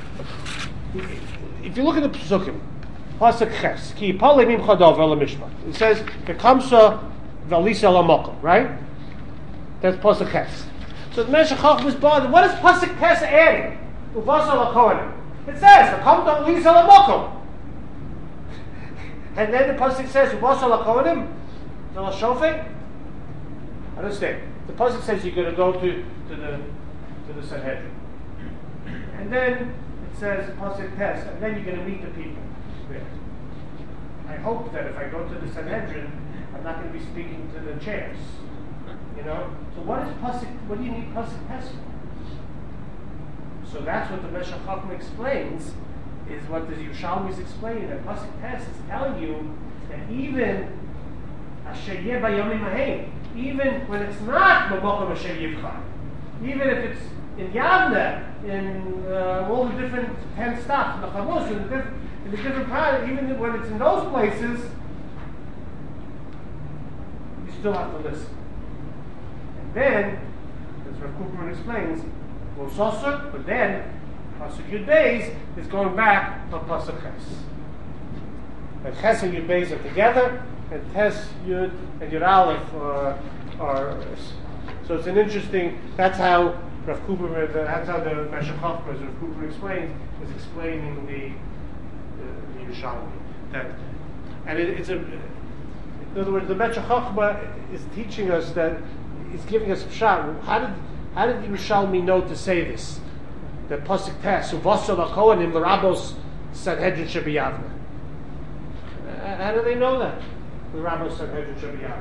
If you look at the Pesukim, Pasuk Ches, Ki Yipal Leimim Chadav El HaMishpat. It says, V'kamsa V'alisa El HaMokom, right? That's Pasuk Ches. So the Meshech Chochmah was bothered. What is Pasuk Ches adding? Uvasa LaKohanim. It says, V'kamsa V'alisa El HaMokom. And then the Pasuk says, Uvasa LaKohanim, Vel HaShofet. Understand? The pasuk says you're going to go to, to the to the Sanhedrin, and then it says pasuk test, and then you're going to meet the people there. I hope that if I go to the Sanhedrin, I'm not going to be speaking to the chairs. You know. So what is pasuk? What do you need pasuk test for? So that's what the Meshech Chochmah explains. Is what the Yerushalmi is explaining. That pasuk test is telling you that even Asher Yeh Bayomim Hahem, even when it's not Mabocham Asher Yivchar, even if it's in Yavne, in uh, all the different ten stops, in the Chamus, in the different, in the different parts, even when it's in those places, you still have to listen. And then, as Rav Kupperman explains, Lo Sosser, but then Pasuk Yud Beis is going back on Pasuk Ches. And Ches and Yud Beis are together, and Tes, Yud, and Yud Aleph are, are, so it's an interesting, that's how Rav Kupperman, that's how the Meshech Chochmah, as Rav Kupperman explains, is explaining the, the, the Yerushalmi. That, and it, it's a, in other words, the Meshech Chochmah is teaching us that, he's giving us a pshat. How did, how did the Yerushalmi know to say this? The Pasuk Tes, Uvasa LaKohanim L'Rabos Sanhedrin Shebiyavne. How do they know that? The Rabbos Sanhedrin Shebiyavne.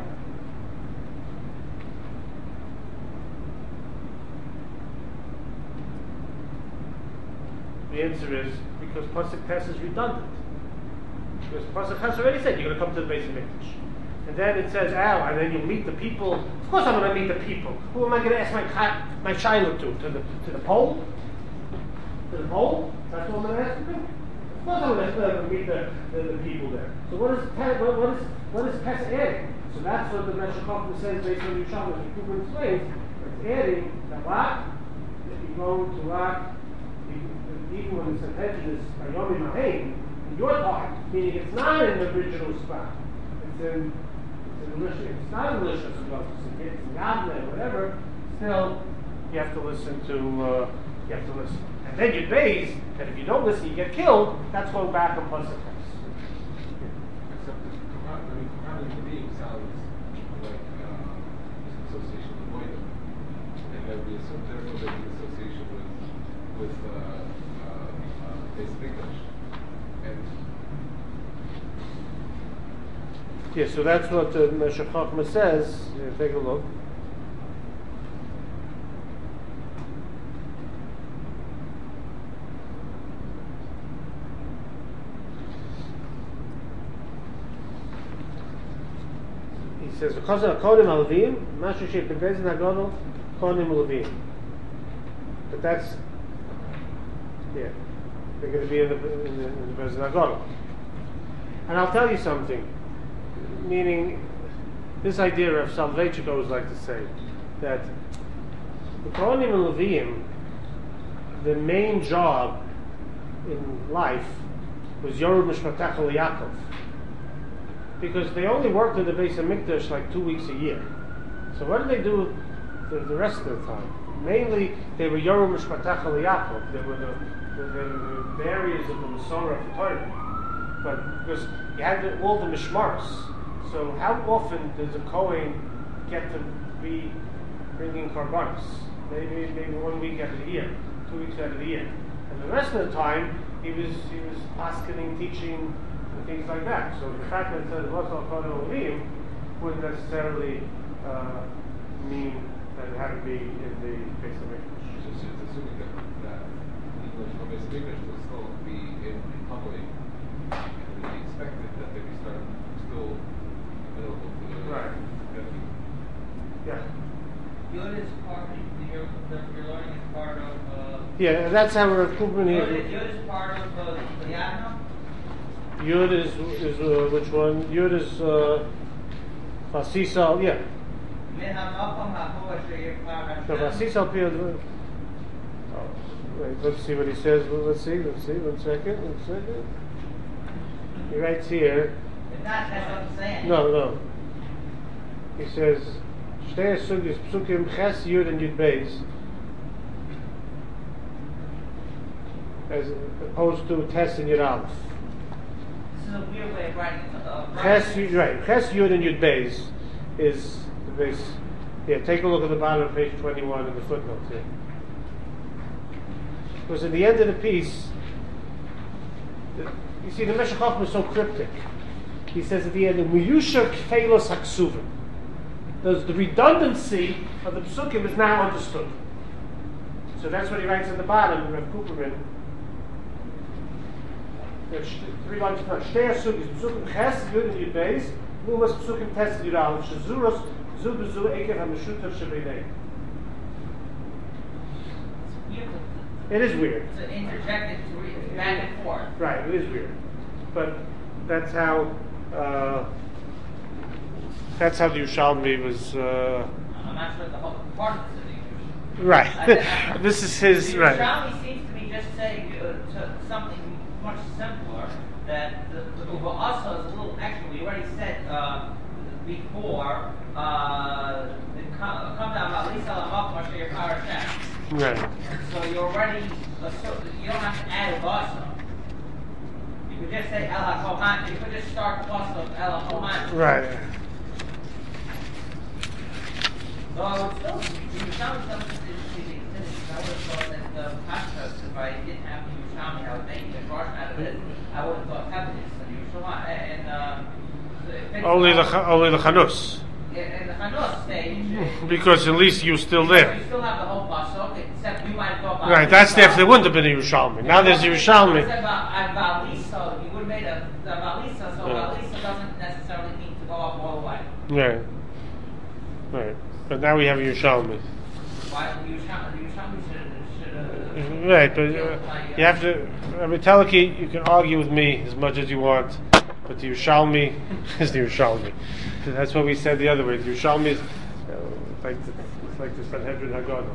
The answer is because Pasuk Tes is redundant. Because Pasuk Tes already said you're going to come to the Beis Hamikdash, and then it says, "Oh," and then you'll meet the people. Of course, I'm going to meet the people. Who am I going to ask my my shiloh to? To the to the pole? To the pole? That's what I'm going to ask them. Of course, I'm going to meet the, the, the people there. So what is what, what is what is Tes adding? So that's what the Meshech Chochmah says based on Yerushalmi. The Kupperman explains. It's adding that what if you go to what even when the Sanhedrin is Bayomim Hahem, in your part, meaning it's not in the original spot. It's in it's in Lishka. It's not in Lishka. It's in Yavne or whatever. still you have to listen to uh, you have to listen. And then you base, and if you don't listen, you get killed. That's going back on Pasuk. Except that Kohan, I mean, Kohan and Levim sounds like uh, this association with Moedim. And there would be some, therefore there would be association with, with uh, uh, uh, Beis Mikdash. And Yeah, so that's what the Meshech Chochmah says. Yeah, take a look. He says, "Because of Kodim Alvim, Mashu Shei Pebezin Hagadol, Kodim Alvim." But that's yeah, they're going to be in the in the, in the Bezin Hagadol. And I'll tell you something. Meaning, this idea of Soloveitchik always like to say that the Kohanim and Leviim, the main job in life was Yored Mishpatach Yaakov, because they only worked in the Beis Hamikdash like two weeks a year. So what did they do the, the rest of the time? Mainly, they were Yored Mishpatach Yaakov. They were the, the, the, the areas of the Masorah of Torah, but because you had the, all the mishmaros. So how often does a Kohen get to be bringing karbanos? Maybe maybe one week out of the year, two weeks out of the year, and the rest of the time he was he was asking, teaching, and things like that. So the fact that it says what's al Kohen Levim wouldn't necessarily uh, mean that it had to be in the Beis Hamikdash. so it's assuming that, that even though Beis Mikdash will still be in, in public, it would be expected that they be start still available to the Right. nephew. Yeah. Yud is part, you're, you're learning is part of, uh, Yeah, that's how we're Kuprin Yud, here. is- Yud is part of, uh, the Yadno? Yud is is uh, which one? Yud is uh, Vasisal. Yeah. Min ha'makom ha'hu asher yirkar No, Hashem. Vasisal Piyad. Oh, wait, let's see what he says. Well, let's see. Let's see. One second. One second. He writes here. If not, that's what I'm saying. No, no. He says, "Shtei sugis psukim ches Yud and Yud Beis," as opposed to Tes and Yud Aleph. This is a weird way of writing it. Uh, Ches, writing Yud- right? Ches Yud and Yud Beis is the base. Yeah, take a look at the bottom of page twenty-one in the footnotes here. Because at the end of the piece, the, you see, the Meshech Chochmah is so cryptic. He says at the end, "Miyusher kfeilos haksuvim." Does the redundancy of the psukim is now understood? So that's what he writes at the bottom. Rav Kupperman. There's three lines from Shtei Sugis psukim ches Yud and Yud Beis, lumas psukim tes Yud Aleph shezuros zu bezu ekev hameshuter shebeinei. It's weird to- It is weird. to interject it to read back and forth. Right, it is weird. But that's how uh, that's how the Yerushalmi was uh, I'm not sure the whole part of this is English. right. This is his The right. Yerushalmi seems to be just saying uh, to something much simpler, that the, the Uva Asa is a little extra. We already said uh, before, uh, the come down about Lisa Lamach Moshe Yirkar Hashem. Right. So you already, assu- you don't have to add Uva Asa. You could just say El HaKohan, you could just start plus of El HaKohan. Right. So I would still, the Yerushalmi doesn't see the existence. I would have thought that the Pashtas, if I didn't have the Yerushalmi, I would make the Rosh out of it. I would have thought Heavenly and Yerushalmi, and uh, the- Only the Cha- only the Chanus, in in the Chanus stage, because at least you're still there. you still have the whole pasuk, except you might have thought about Right. That's the, if there wouldn't have been a Yerushalmi. Now there's a If Yerushalmi. it said about about Lisa, you would have made a the Valisa, so Yeah. Valisa doesn't necessarily need to go up all the way. Right. Right. But now we have a Yerushalmi. Why the Yerushalmi the Yerushalmi should should uh, Right, but uh, you have to. I mean, Teleki, you can argue with me as much as you want, but the Yerushalmi is the Yerushalmi. That's what we said the other way. The Yerushalmi is uh, like the, it's like the Sanhedrin Haggadah.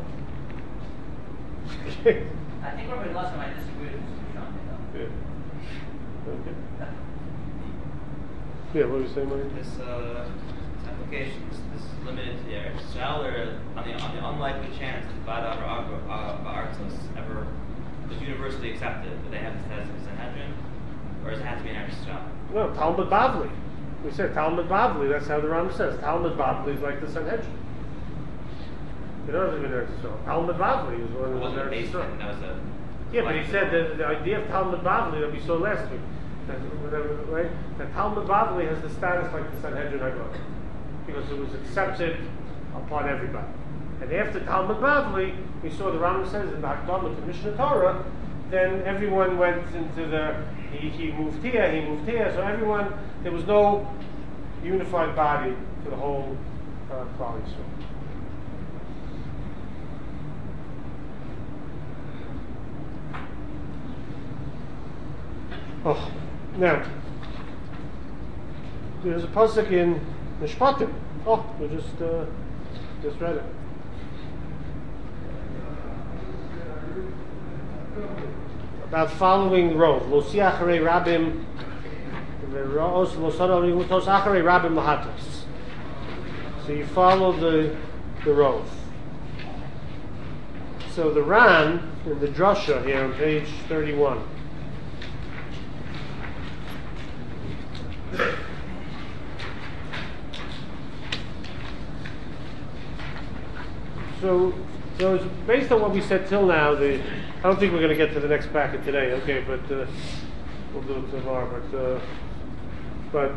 I think Rabbi Lusser might disagree with Mister Yerushalmi though. Yeah. Okay. Yeah, what were you saying, Mike? This uh, application, this, this is limited to the Eretz Yisrael, or on the, on the unlikely chance that Vada or Artos ever was universally accepted, that they have the status of Sanhedrin, or does it have to be an Eretz Yisrael? No, Talmud Bavli. We said Talmud Bavli, that's how the Ram says. Talmud Bavli is like the Sanhedrin. You don't have to be an Eretz Yisrael. Talmud Bavli is one It of wasn't the a Eretz base Yisrael. thing, that was a... Yeah, but he said that the idea of Talmud Bavli that we saw last week, that, whatever, right? That Talmud Bavli has the status like the Sanhedrin Agor, because it was accepted upon everybody. And after Talmud Bavli, we saw the Rambam says in the Hakdamah to Mishnah Torah, then everyone went into the, he, he moved here, he moved here, so everyone, there was no unified body for the whole uh, Klal Yisrael. Oh, now, there's a pasuk in Mishpatim. Oh, we just uh, just read it. About following the road. Lo si acharei rabim v'ro'os lo sada limutos acharei rabim lahatos. So you follow the the road. So the Ran in the Drasha here on page thirty-one. So, so it's based on what we said till now. The, I don't think we're going to get to the next packet today. Okay, but uh, we'll do it tomorrow. But, uh, but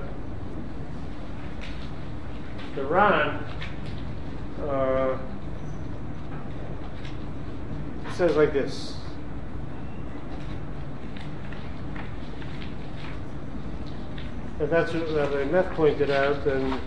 the Ran uh, says like this. And that's what Rabbi Meth pointed out, and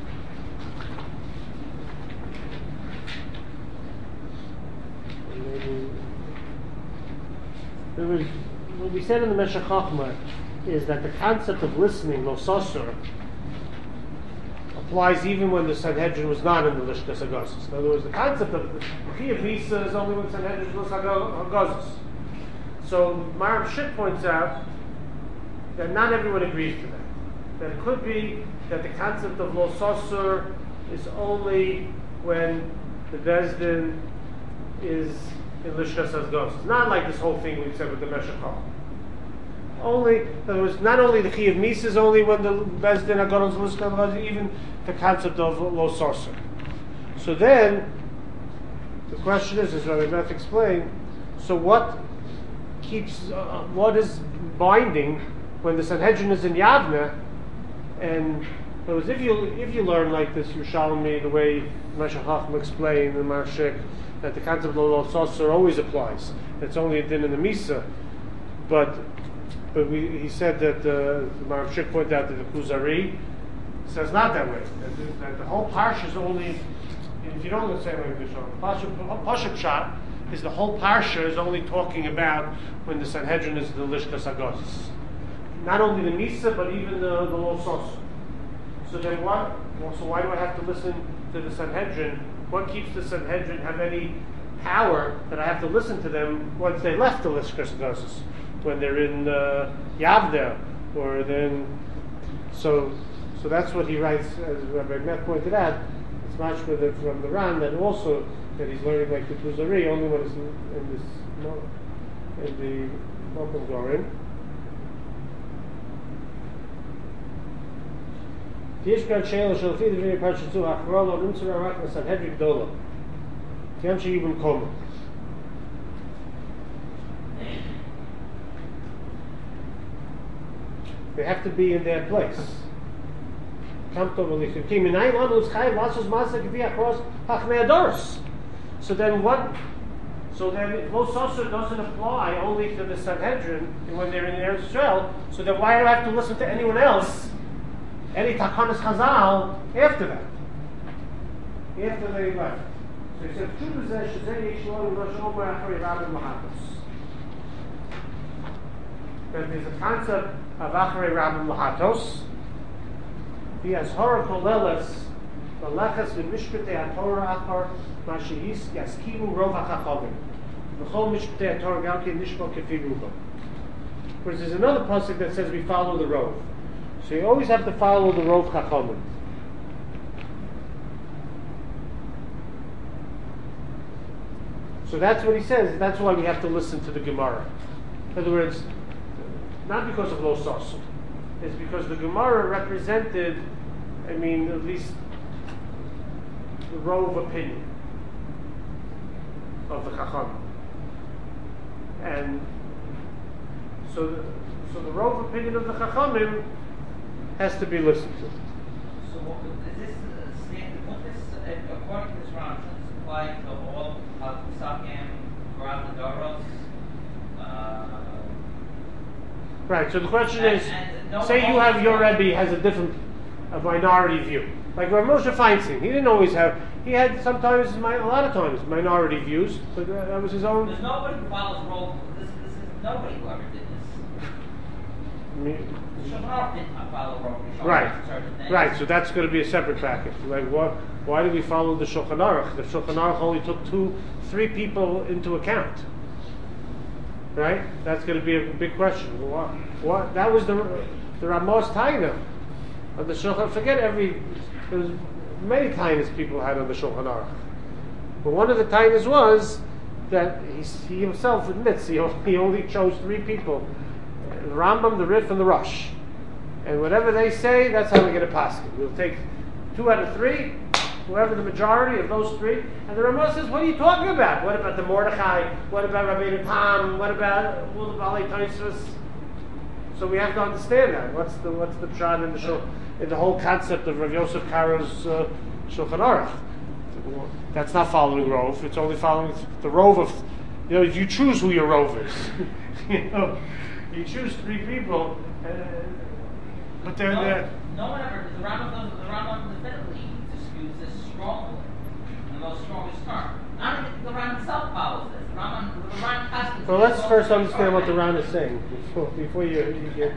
maybe there was, what we said in the Meshech Chochmah is that the concept of listening, lo sosur, applies even when the Sanhedrin was not in the Lishkas Hagazos. In other words, the concept of Chiyuv Misa is only when Sanhedrin was Hagazos. So Maram Shik points out that not everyone agrees to that. That it could be that the concept of lo sosur is only when the Bezdin is in Lishkas Hagazos. It's not like this whole thing we said with the Meshech Chochmah. Only, in other words, not only the Chiyuv Misa is only when the Bezdin Hagazos is Lishkas Hagazos, even the concept of lo sosur. So then, the question is, as Rabbi Meth explained, so what keeps, uh, what is binding when the Sanhedrin is in Yavne? And in other words, if you if you learn like this Yerushalmi, the way Meshech Chochmah explained in Marshik, that the concept of lo sosur always applies. It's only a din in the Misa, but but we, he said that uh, Marshik pointed out that the Kuzari says not that way. That the, that the whole parsha is only, if you don't say like this, Pashup Shot is the whole parsha is only talking about when the Sanhedrin is the Lishkas Hagazos. Not only the Misa, but even the, the lo sosur. So then what? Well, so why do I have to listen to the Sanhedrin? What keeps the Sanhedrin have any power that I have to listen to them once they left the Lishkas Hagazos? When they're in uh, Yavne, or then, so so that's what he writes, as Rabbi Meth pointed out. It's much with it from the Ran that also that he's learning like the Kuzari only when it's in, in this in the Mokum Gorin. Tishkan Sheila shall feed the very parsha to Achrolo Nimtzura Rakna Sanhedrin Gdola. Tiam Sheyibum Koma. They have to be in their place. So then what? So then lo sosur doesn't apply only to the Sanhedrin when they're in Eretz Yisrael. So then why do I have to listen to anyone else? Any Takanas Chazal after that? After they left. So he said, that there's a concept of Acharei Rabim Lahatos. The Azhara Koleles, the Lechas v'Mishpatei HaTorah Achar Mashiyis Yaskimu Rov HaChachavim. V'chol Mishpatei HaTorah Gam Ke Nishmo Kefi Ruba. Whereas there's another pasuk that says we follow the Rov. So you always have to follow the Rov Chachamim. So that's what he says. That's why we have to listen to the Gemara. In other words, not because of lo sasu. It's because the Gemara represented, I mean, at least the rove opinion of the Chacham. And so the, so the rove opinion of the Chachamim has to be listened to. So what, is this uh, stand, what this, uh, according to this round, does this apply to all of Sakim throughout the Doros? Uh, Right, so the question and, is, and no say you one have your else- Rebbe has a different, a minority view. Like Rav Moshe Feinstein, he didn't always have, he had sometimes, mi- a lot of times, minority views, but uh, that was his own. There's nobody who follows role. This, this is nobody who ever did this. I mean, Shulchan Aruch didn't follow role. Right, right. So that's going to be a separate package. Like, what? Why do we follow the Shulchan Aruch? The Shulchan Aruch only took two, three people into account. Right? That's going to be a big question. What? What? That was the the Ramos Taina of the Shulchan. Forget every. There's many tainas people had on the Shulchan Aruch, but one of the tainas was that he, he himself admits he only, he only chose three people: the Rambam, the Rif, and the Rosh. And whatever they say, that's how we get a pasuk. We'll take two out of three, whoever the majority of those three. And the Ramah says, what are you talking about? What about the Mordechai? What about Rabbeinu Tam? What about Mul Valley Tosfos? So we have to understand that. What's the what's the pshat in the shul, in the whole concept of Rav Yosef Karo's uh, Shulchan Aruch? That's not following Rove. It's only following the Rove of, you know, you choose who your Rove is. you know, you choose three people. Uh, But they're, no, they're no one ever. The Rambam does. The Rambam definitely disputes this strongly, in the most strongest term. I don't think the Rambam himself follows this. The Rambam, the Rambam has to. well, let's first understand what the Ran is saying before, before you, you get.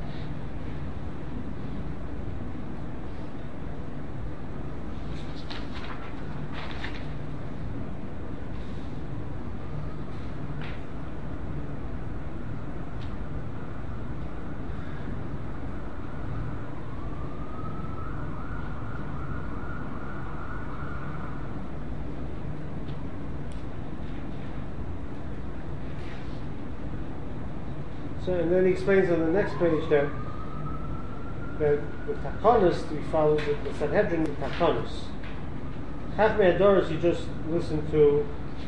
So, and then he explains on the next page that that the Takonis, we follow the, the Sanhedrin, the Takonis. Chachmei Adoros, you just listen to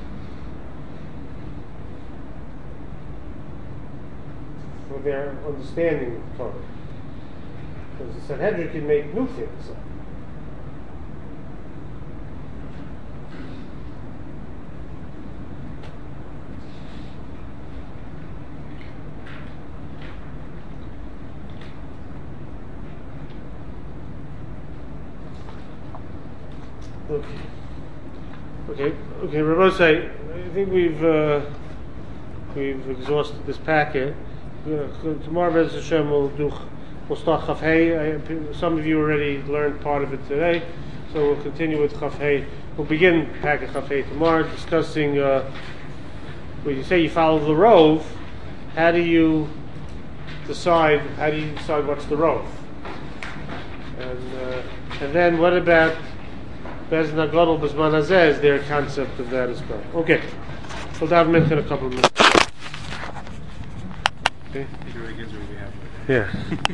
for their understanding of Torah. Because the Sanhedrin can make new things up. Okay. Okay. Okay. Rabosai, I think we've uh, we've exhausted this packet. Uh, tomorrow, Bez Hashem, we'll do we'll start Chaf Hei. Some of you already learned part of it today, so we'll continue with Chaf Hei. We'll begin packet Chaf Hei tomorrow, discussing. Uh, when you say you follow the Rove, how do you decide? How do you decide what's the Rove? And uh, and then what about Bez Nagadol Bezman Hazeh is their concept of that as well. Okay. We'll dive in a couple of minutes. Okay. He really gives what we have. Yeah.